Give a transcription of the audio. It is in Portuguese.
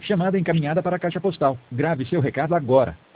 Chamada encaminhada para a caixa postal. Grave seu recado agora.